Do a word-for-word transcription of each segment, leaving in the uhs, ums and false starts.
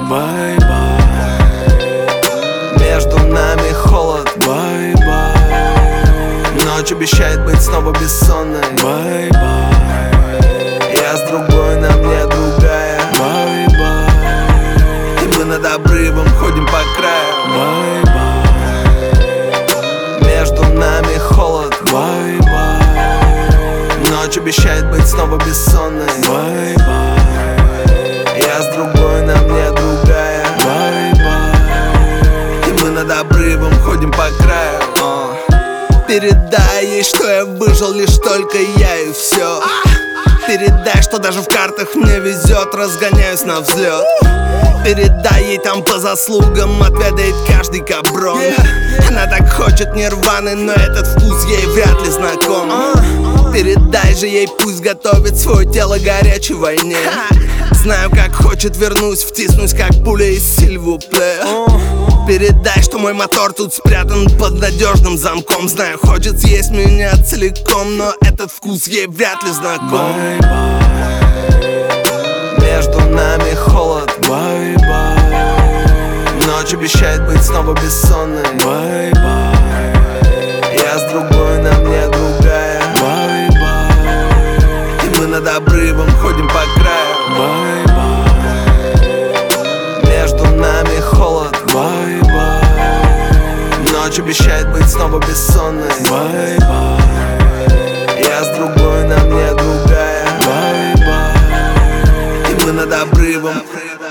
Бай-бай. Между нами холод. Бай-бай. Ночь обещает быть снова бессонной. Бай-бай. Я с другой, на мне другая. Бай-бай. И мы над обрывом ходим по краю. Бай-бай. Между нами холод. Бай-бай. Ночь обещает быть снова бессонной. Бай-бай. Я с другой, на мне другая. Бай-бай. И мы над обрывом ходим по краю. uh. Передай ей, что я выжил лишь только я и все. Передай, что даже в картах мне везет, разгоняюсь на взлет. Передай ей, там по заслугам отведает каждый каброн. Она так хочет нирваны, но этот вкус ей вряд ли знаком. Передай же ей, пусть готовит свое тело горячей войне. Знаю, как хочет, вернусь, втиснусь, как пуля из Сильвупле. Передай, что мой мотор тут спрятан под надежным замком. Знаю, хочет съесть меня целиком, но этот вкус ей вряд ли знаком. Бай-бай. Между нами холод. Бай-бай. Ночь обещает быть снова бессонной. Бай-бай. Я с другой, на мне другая. Бай-бай. И мы над обрывом ходим по краю. Бай-бай. Между нами холод. Бай-бай. Ночь обещает быть снова бессонной. Бай-бай. Я с другой, на мне другая. Бай-бай. И мы над обрывом.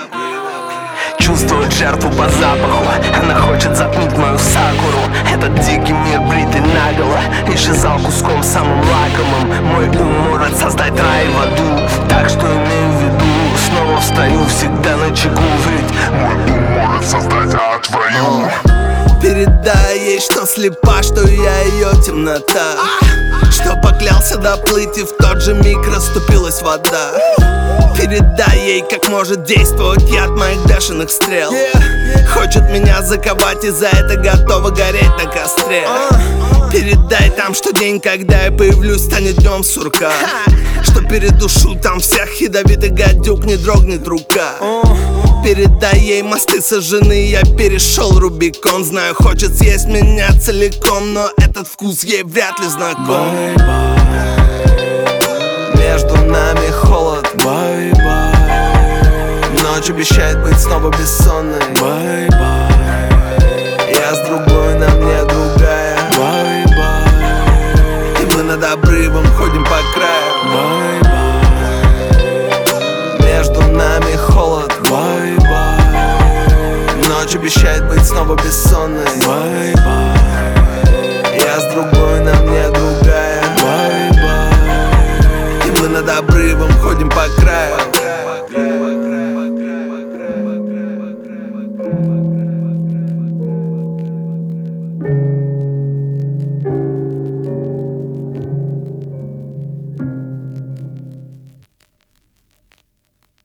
Чувствует жертву по запаху. Она хочет заткнуть мою сакуру. Этот дикий мир бритый наголо исчезал куском самым лакомым. Мой ум может создать рай в аду. Так что имею в виду, снова встаю всегда на чеку. Ведь мой ум может создать ад в раю. Передай ей, что слепа, что я ее темнота. Что поклялся доплыть, и в тот же миг расступилась вода. Передай ей, как может действовать яд моих бешеных стрел. Хочет меня заковать, и за это готова гореть на костре. Передай там, что день, когда я появлюсь, станет днем сурка. Что передушу там всех ядовитых гадюк, не дрогнет рука. Передай ей, мосты сожжены, я перешел Рубикон. Знаю, хочет съесть меня целиком, но этот вкус ей вряд ли знаком. Бай-бай. Между нами холод. Бай-бай. Ночь обещает быть снова бессонной. Бай-бай. Я с другой, на мне другая. Бай-бай. И мы над обрывом ходим по краю. Бай-бай. Между нами холод. Бай-бай. Ночь обещает быть снова бессонной. Бай-бай.